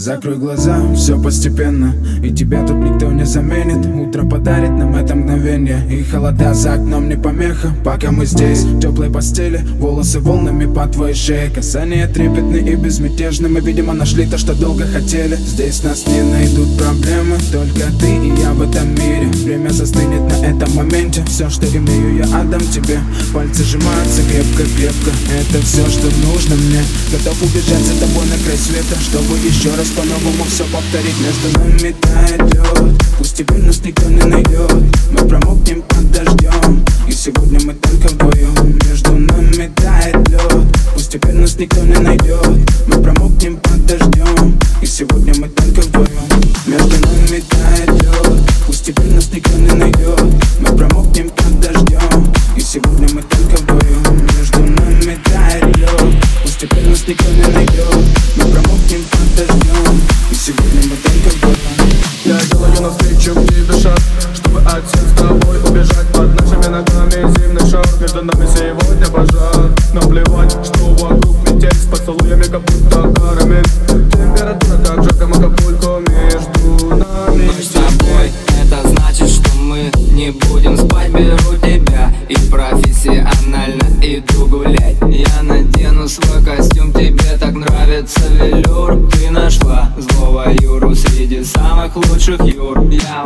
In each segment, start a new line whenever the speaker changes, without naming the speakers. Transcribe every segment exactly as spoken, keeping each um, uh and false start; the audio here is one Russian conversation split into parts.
Закрой глаза, все постепенно, и тебя тут никто не заменит. Утро подарит нам это мгновение, и холода за окном не помеха. Пока мы здесь, в теплой постели, волосы волнами по твоей шее. Касания трепетны и безмятежны, мы, видимо, нашли то, что долго хотели. Здесь нас не найдут проблемы, только ты и я в этом мире. Время застынет на этом моменте, все, что имею, я отдам тебе. Пальцы сжимаются крепко-крепко, это все, что нужно мне. Готов убежать за тобой на край света, чтобы еще раз по-новому все повторить. Между нами тает лед, пусть теперь нас никто не найдет. Мы промокнем под дождем, и сегодня мы только вдвоем. Между нами тает лед, пусть теперь нас никто не найдет. Мы промокнем под дождем, и сегодня мы только вдвоем. Между нами тает лед, пусть теперь нас никто не найдет. Мы промокнем под дождем, и сегодня мы только вдвоем. Между нами тает лед, пусть теперь нас никто не найдет. Мы промокнем под дождем, и сегодня мы только вдвоем.
Я делаю навстречу к тебе шаг, чтобы от всех с тобой убежать. Под нашими ногами зимний шар, между нами сегодня пожар. Но плевать, что вокруг метель, с поцелуями как будто карамель. Температура так жарко, Акапулько между нами.
Мы с тобой, это значит, что мы не будем спать. Беру тебя и профессионально иду гулять. Я надену свой костюм, тебе так нравится велюр. Ты нашла злого Юру среди самых лучших Юр. Я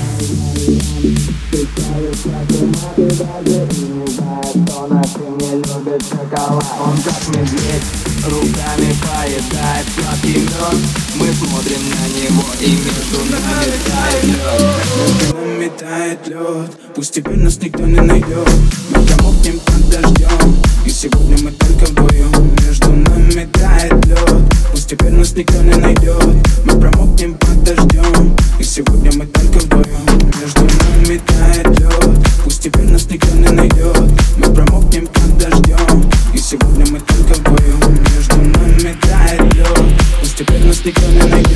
он как медведь, руками поедает сладкий мед. Мы смотрим на него, и между нами тает лед.
Между нами тает лед, пусть теперь нас никто не найдет. Мы промокнем под дождем, и сегодня мы только вдвоем. Между нами тает лед, пусть теперь нас никто не найдет. Мы промокнем под дождем, и сегодня мы только вдвоем. Между нами тает лед, пусть теперь нас никто не найдет. Мы промокнем под дождем, и сегодня мы только вдвоем. Между нами тает лед, пусть теперь нас никто не найдет.